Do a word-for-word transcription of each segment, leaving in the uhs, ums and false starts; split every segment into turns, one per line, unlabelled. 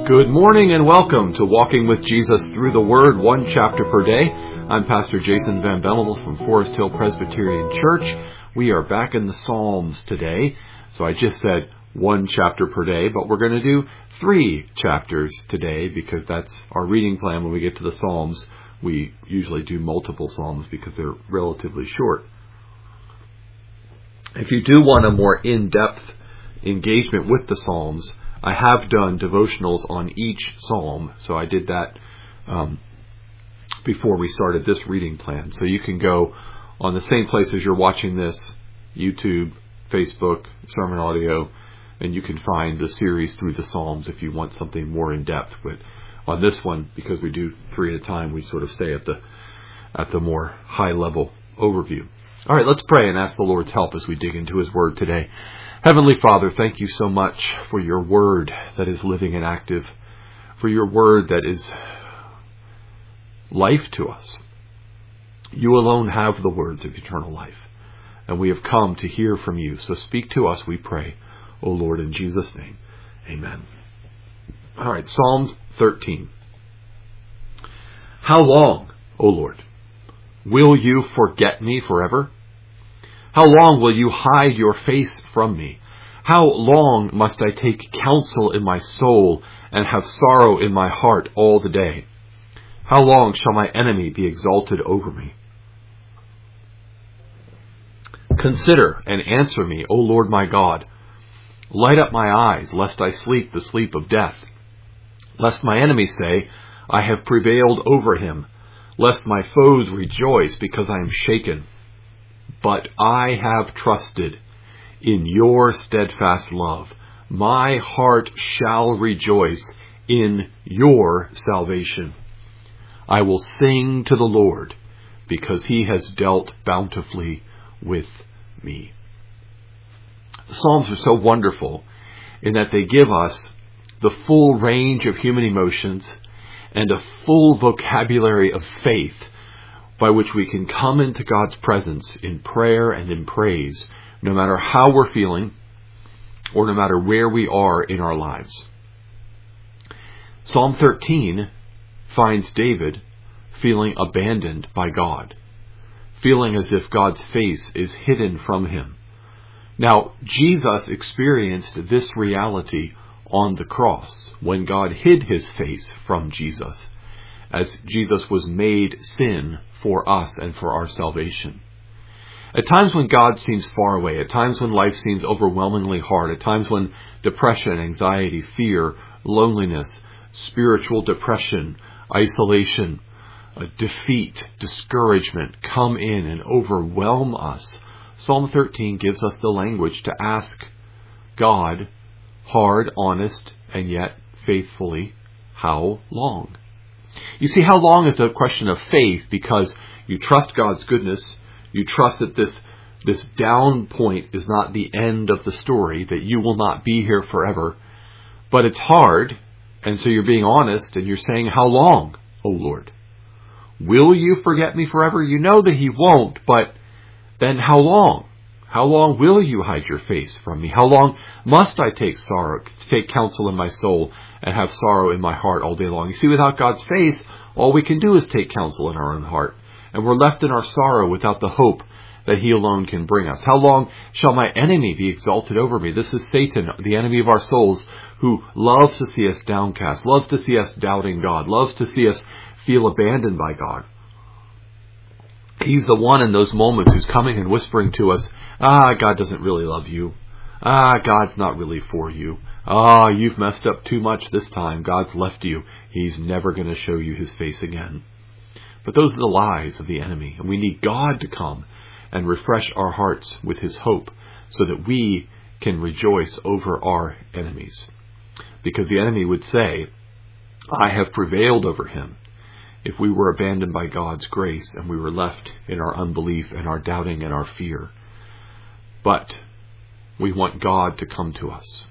Good morning and welcome to Walking with Jesus Through the Word, one chapter per day. I'm Pastor Jason Van Bemmel from Forest Hill Presbyterian Church. We are back in the Psalms today. So I just said one chapter per day, but we're going to do three chapters today because that's our reading plan. When we get to the Psalms, we usually do multiple Psalms because they're relatively short. If you do want a more in-depth engagement with the Psalms, I have done devotionals on each psalm, so I did that um, before we started this reading plan. So you can go on the same place as you're watching this, YouTube, Facebook, Sermon Audio, and you can find the series through the Psalms if you want something more in depth. But on this one, because we do three at a time, we sort of stay at the at the more high level overview. All right, let's pray and ask the Lord's help as we dig into His Word today. Heavenly Father, thank you so much for your word that is living and active, for your word that is life to us. You alone have the words of eternal life, and we have come to hear from you. So speak to us, we pray, O Lord, in Jesus' name. Amen. All right, Psalm thirteen. How long, O Lord, will you forget me forever? How long will you hide your face from me? How long must I take counsel in my soul and have sorrow in my heart all the day? How long shall my enemy be exalted over me? Consider and answer me, O Lord my God. Light up my eyes, lest I sleep the sleep of death. Lest my enemies say, I have prevailed over him. Lest my foes rejoice because I am shaken. But I have trusted in your steadfast love. My heart shall rejoice in your salvation. I will sing to the Lord because he has dealt bountifully with me. The Psalms are so wonderful in that they give us the full range of human emotions and a full vocabulary of faith by which we can come into God's presence in prayer and in praise, no matter how we're feeling or no matter where we are in our lives. Psalm thirteen finds David feeling abandoned by God, feeling as if God's face is hidden from him. Now, Jesus experienced this reality on the cross when God hid his face from Jesus, as Jesus was made sin for us and for our salvation. At times when God seems far away, at times when life seems overwhelmingly hard, at times when depression, anxiety, fear, loneliness, spiritual depression, isolation, uh, defeat, discouragement come in and overwhelm us, Psalm thirteen gives us the language to ask God, hard, honest, and yet faithfully, how long? You see, how long is a question of faith because you trust God's goodness. You trust that this, this down point is not the end of the story, that you will not be here forever. But it's hard, and so you're being honest, and you're saying, how long, O Lord? Will you forget me forever? You know that he won't, but then how long? How long will you hide your face from me? How long must I take sorrow, take counsel in my soul and have sorrow in my heart all day long? You see, without God's face, all we can do is take counsel in our own heart. And we're left in our sorrow without the hope that he alone can bring us. How long shall my enemy be exalted over me? This is Satan, the enemy of our souls, who loves to see us downcast, loves to see us doubting God, loves to see us feel abandoned by God. He's the one in those moments who's coming and whispering to us, ah, God doesn't really love you. Ah, God's not really for you. Ah, you've messed up too much this time. God's left you. He's never going to show you his face again. But those are the lies of the enemy. And we need God to come and refresh our hearts with his hope so that we can rejoice over our enemies. Because the enemy would say, I have prevailed over him. If we were abandoned by God's grace and we were left in our unbelief and our doubting and our fear. But we want God to come to us.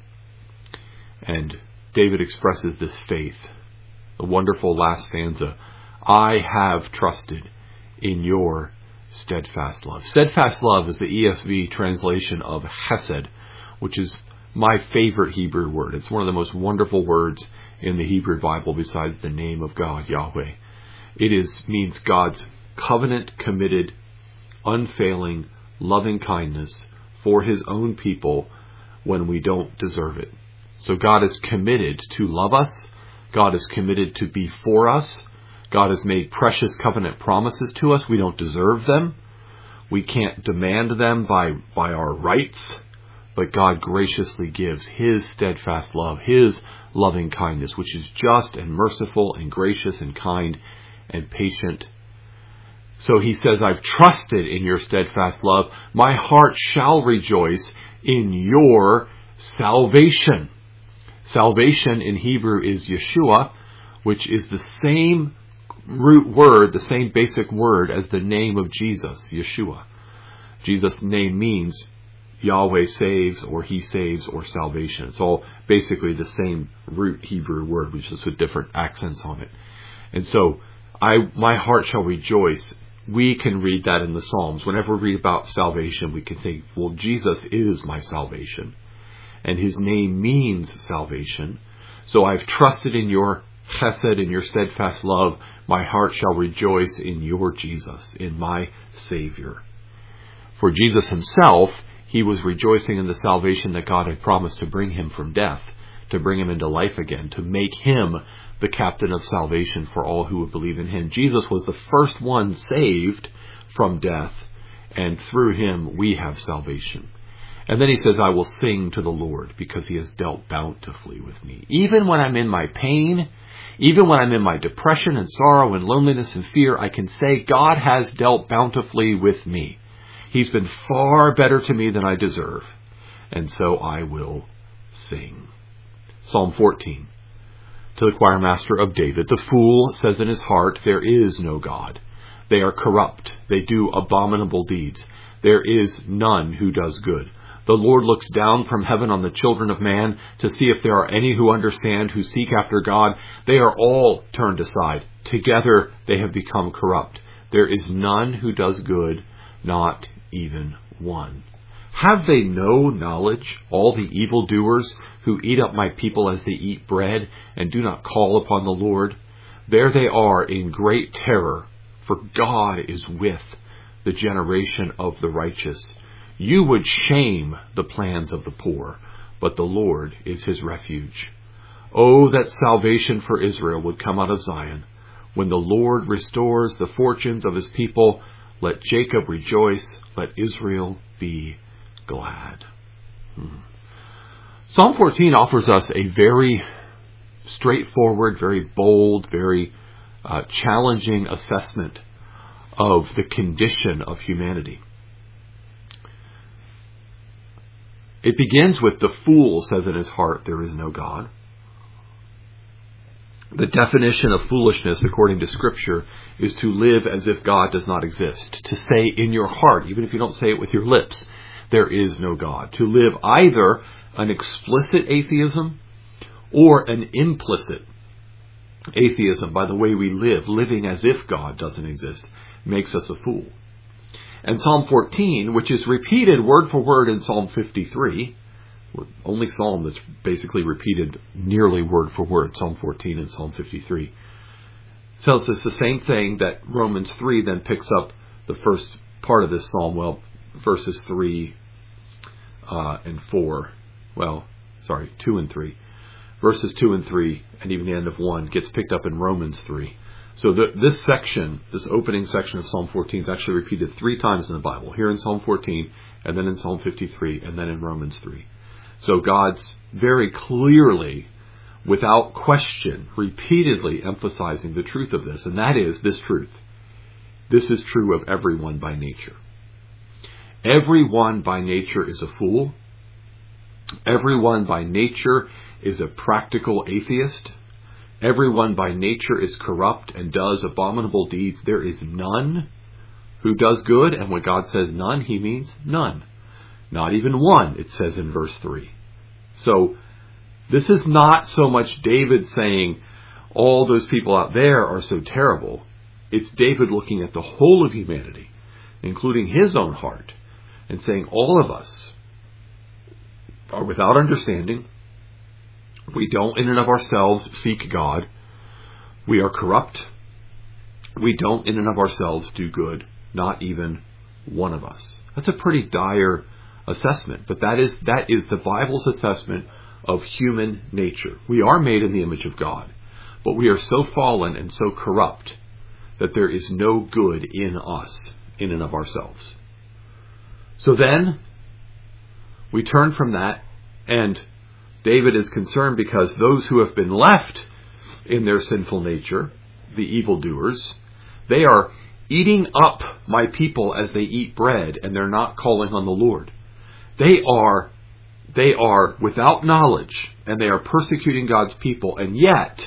And David expresses this faith. The wonderful last stanza, I have trusted in your steadfast love. Steadfast love is the E S V translation of hesed, which is my favorite Hebrew word. It's one of the most wonderful words in the Hebrew Bible besides the name of God, Yahweh. It is means God's covenant committed, unfailing, loving kindness for his own people when we don't deserve it. So God is committed to love us. God is committed to be for us. God has made precious covenant promises to us. We don't deserve them. We can't demand them by, by our rights. But God graciously gives his steadfast love, his loving kindness, which is just and merciful and gracious and kind and patient. So he says, I've trusted in your steadfast love. My heart shall rejoice in your salvation. Salvation in Hebrew is Yeshua, which is the same root word, the same basic word as the name of Jesus, Yeshua. Jesus' name means Yahweh saves, or he saves, or salvation. It's all basically the same root Hebrew word, which is with different accents on it. And so, I, my heart shall rejoice. We can read that in the Psalms. Whenever we read about salvation, we can think, well, Jesus is my salvation. And his name means salvation. So I've trusted in your chesed, in your steadfast love. My heart shall rejoice in your Jesus, in my Savior. For Jesus himself, he was rejoicing in the salvation that God had promised to bring him from death, to bring him into life again, to make him the captain of salvation for all who would believe in him. Jesus was the first one saved from death, and through him we have salvation. And then he says, I will sing to the Lord because he has dealt bountifully with me. Even when I'm in my pain, even when I'm in my depression and sorrow and loneliness and fear, I can say, God has dealt bountifully with me. He's been far better to me than I deserve. And so I will sing. Psalm fourteen. To the choir master of David, the fool says in his heart, there is no God. They are corrupt. They do abominable deeds. There is none who does good. The Lord looks down from heaven on the children of man to see if there are any who understand, who seek after God. They are all turned aside. Together they have become corrupt. There is none who does good, not even one. Have they no knowledge, all the evildoers who eat up my people as they eat bread and do not call upon the Lord? There they are in great terror, for God is with the generation of the righteous. You would shame the plans of the poor, but the Lord is his refuge. Oh, that salvation for Israel would come out of Zion. When the Lord restores the fortunes of his people, let Jacob rejoice, let Israel be glad. Hmm. Psalm fourteen offers us a very straightforward, very bold, very uh, challenging assessment of the condition of humanity. It begins with the fool says in his heart, there is no God. The definition of foolishness, according to Scripture, is to live as if God does not exist. To say in your heart, even if you don't say it with your lips, there is no God. To live either an explicit atheism or an implicit atheism by the way we live, living as if God doesn't exist, makes us a fool. And Psalm fourteen, which is repeated word for word in Psalm fifty-three, only psalm that's basically repeated nearly word for word, Psalm fourteen and Psalm fifty-three, tells us the same thing that Romans three then picks up the first part of this psalm, well, verses three uh, and four, well, sorry, two and three. Verses two and three, and even the end of one, gets picked up in Romans three. So the, this section, this opening section of Psalm fourteen is actually repeated three times in the Bible. Here in Psalm fourteen, and then in Psalm fifty-three, and then in Romans three. So God's very clearly, without question, repeatedly emphasizing the truth of this, and that is this truth. This is true of everyone by nature. Everyone by nature is a fool. Everyone by nature is a practical atheist. Everyone by nature is corrupt and does abominable deeds. There is none who does good. And when God says none, he means none. Not even one, it says in verse three. So this is not so much David saying all those people out there are so terrible. It's David looking at the whole of humanity, including his own heart, and saying all of us are without understanding, We don't in and of ourselves seek God. We are corrupt. We don't in and of ourselves do good. Not even one of us. That's a pretty dire assessment, but that is that is the Bible's assessment of human nature. We are made in the image of God, but we are so fallen and so corrupt that there is no good in us in and of ourselves. So then we turn from that, and David is concerned because those who have been left in their sinful nature, the evildoers, they are eating up my people as they eat bread, and they're not calling on the Lord. They are, they are without knowledge, and they are persecuting God's people, and yet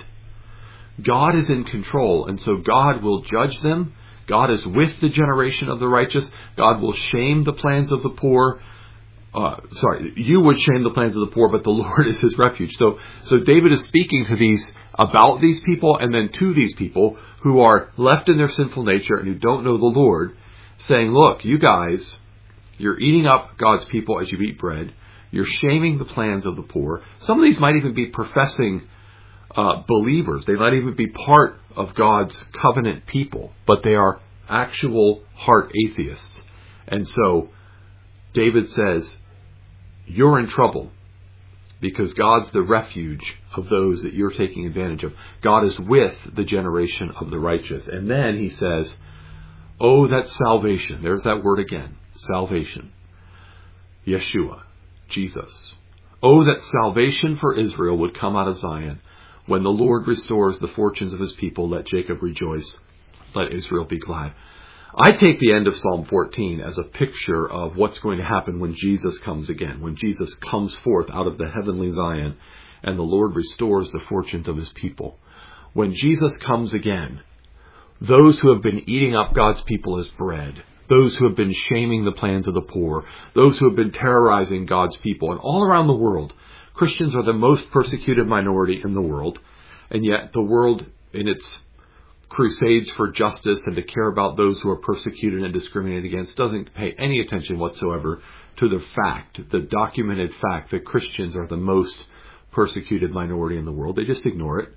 God is in control, and so God will judge them. God is with the generation of the righteous. God will shame the plans of the poor. Uh, sorry, you would shame the plans of the poor, but the Lord is his refuge. So, so David is speaking to these, about these people, and then to these people who are left in their sinful nature and who don't know the Lord, saying, look, you guys, you're eating up God's people as you eat bread. You're shaming the plans of the poor. Some of these might even be professing uh, believers. They might even be part of God's covenant people, but they are actual heart atheists. And so David says, you're in trouble because God's the refuge of those that you're taking advantage of. God is with the generation of the righteous. And then he says, oh, that salvation. There's that word again. Salvation. Yeshua. Jesus. Oh, that salvation for Israel would come out of Zion. When the Lord restores the fortunes of his people, let Jacob rejoice. Let Israel be glad. I take the end of Psalm fourteen as a picture of what's going to happen when Jesus comes again, when Jesus comes forth out of the heavenly Zion and the Lord restores the fortunes of his people. When Jesus comes again, those who have been eating up God's people as bread, those who have been shaming the plans of the poor, those who have been terrorizing God's people, and all around the world, Christians are the most persecuted minority in the world, and yet the world in its crusades for justice and to care about those who are persecuted and discriminated against doesn't pay any attention whatsoever to the fact, the documented fact that Christians are the most persecuted minority in the world. They just ignore it.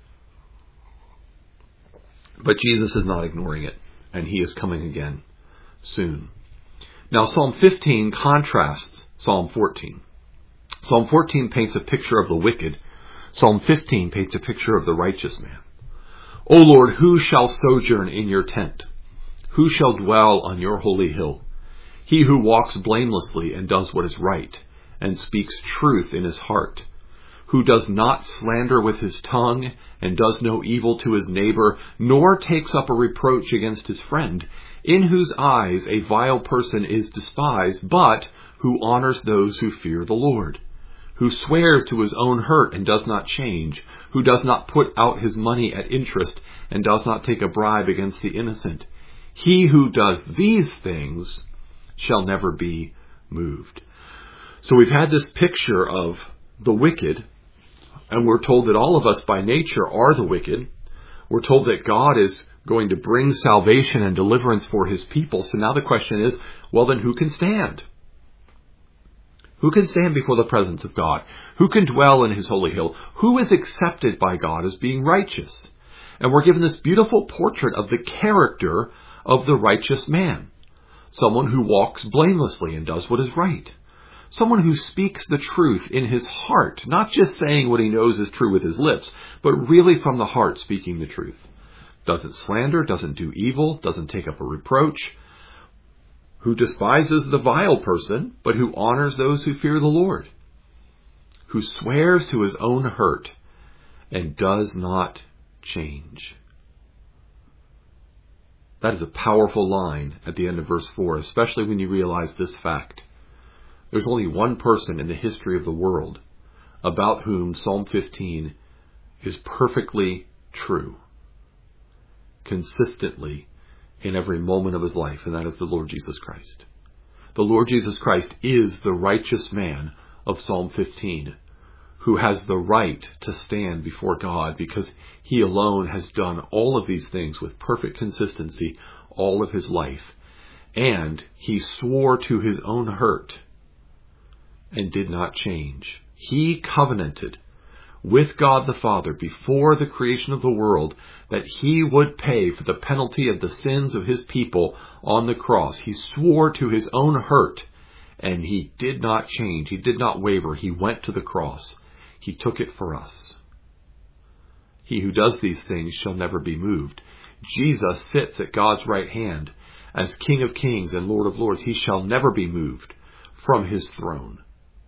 But Jesus is not ignoring it, and he is coming again soon. Now, Psalm fifteen contrasts Psalm fourteen. Psalm fourteen paints a picture of the wicked. Psalm fifteen paints a picture of the righteous man. O Lord, who shall sojourn in your tent? Who shall dwell on your holy hill? He who walks blamelessly and does what is right, and speaks truth in his heart, who does not slander with his tongue, and does no evil to his neighbor, nor takes up a reproach against his friend, in whose eyes a vile person is despised, but who honors those who fear the Lord, who swears to his own hurt and does not change, who does not put out his money at interest and does not take a bribe against the innocent. He who does these things shall never be moved. So we've had this picture of the wicked, and we're told that all of us by nature are the wicked. We're told that God is going to bring salvation and deliverance for his people. So now the question is, well then who can stand? Who can stand before the presence of God? Who can dwell in his holy hill? Who is accepted by God as being righteous? And we're given this beautiful portrait of the character of the righteous man. Someone who walks blamelessly and does what is right. Someone who speaks the truth in his heart, not just saying what he knows is true with his lips, but really from the heart speaking the truth. Doesn't slander, doesn't do evil, doesn't take up a reproach. Who despises the vile person, but who honors those who fear the Lord. Who swears to his own hurt and does not change. That is a powerful line at the end of verse four, especially when you realize this fact. There's only one person in the history of the world about whom Psalm fifteen is perfectly true, consistently in every moment of his life, and that is the Lord Jesus Christ. The Lord Jesus Christ is the righteous man of Psalm fifteen, who has the right to stand before God because he alone has done all of these things with perfect consistency all of his life. And he swore to his own hurt and did not change. He covenanted with God the Father before the creation of the world that he would pay for the penalty of the sins of his people on the cross. He swore to his own hurt, and he did not change. He did not waver. He went to the cross. He took it for us. He who does these things shall never be moved. Jesus sits at God's right hand as King of Kings and Lord of Lords. He shall never be moved from his throne.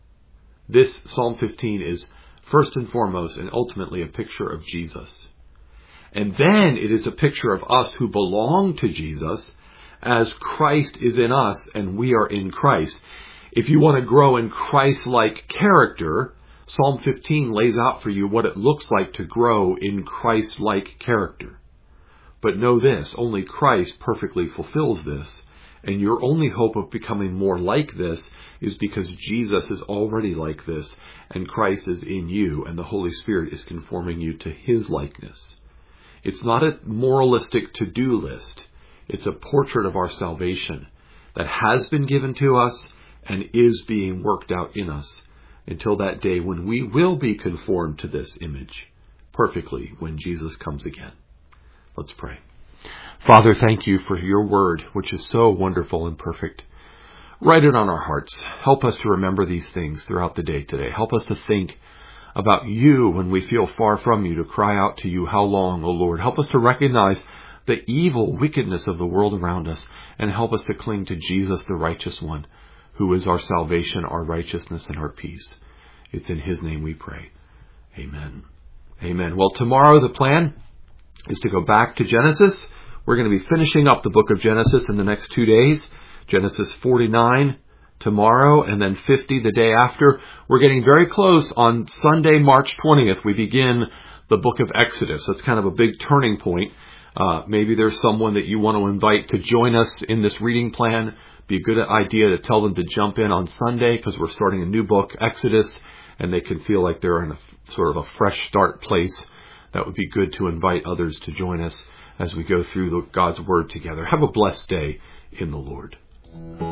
This Psalm fifteen is first and foremost and ultimately a picture of Jesus. And then it is a picture of us who belong to Jesus as Christ is in us and we are in Christ. If you want to grow in Christ-like character, Psalm fifteen lays out for you what it looks like to grow in Christ-like character. But know this, only Christ perfectly fulfills this, and your only hope of becoming more like this is because Jesus is already like this, and Christ is in you, and the Holy Spirit is conforming you to his likeness. It's not a moralistic to-do list. It's a portrait of our salvation that has been given to us and is being worked out in us until that day when we will be conformed to this image perfectly when Jesus comes again. Let's pray. Father, thank you for your word, which is so wonderful and perfect. Write it on our hearts. Help us to remember these things throughout the day today. Help us to think about you when we feel far from you, to cry out to you, how long, O Lord? Help us to recognize the evil wickedness of the world around us, and help us to cling to Jesus, the righteous one, who is our salvation, our righteousness, and our peace. It's in his name we pray. Amen. Amen. Well, tomorrow the plan is to go back to Genesis. We're going to be finishing up the book of Genesis in the next two days. Genesis forty-nine tomorrow, and then fifty the day after. We're getting very close. On Sunday, March twentieth, we begin the book of Exodus. That's kind of a big turning point. Uh, maybe there's someone that you want to invite to join us in this reading plan. Be a good idea to tell them to jump in on Sunday, because we're starting a new book, Exodus, and they can feel like they're in a sort of a fresh start place. That would be good to invite others to join us as we go through the, God's Word together. Have a blessed day in the Lord.